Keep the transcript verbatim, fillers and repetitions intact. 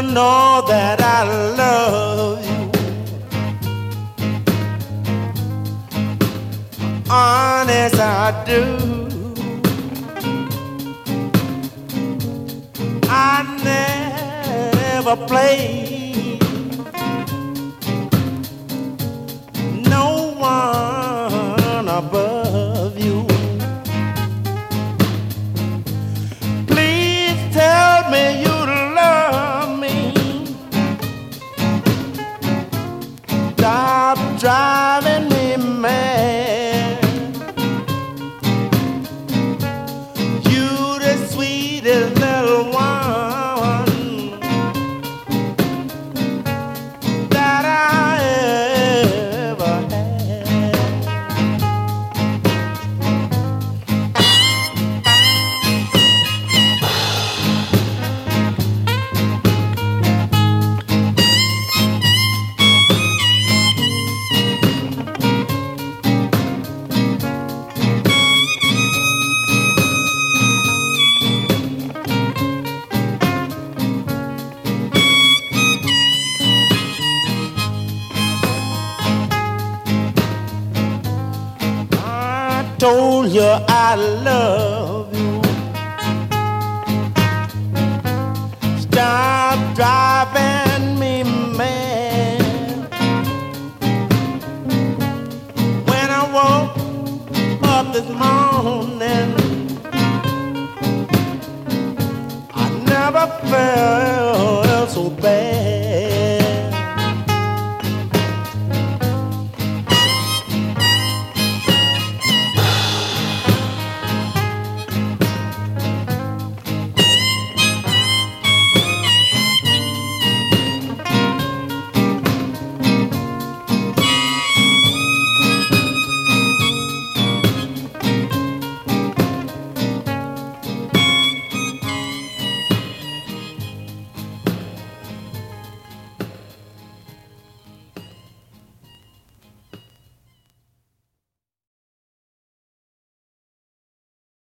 know that I love you. Honest, I do. I never play no one above you. Please tell me you love me. Stop driving me mad. You the sweetest little one that I ever had. I told you I love you. Stop driving me mad. When I woke up this morning, I never felt so bad.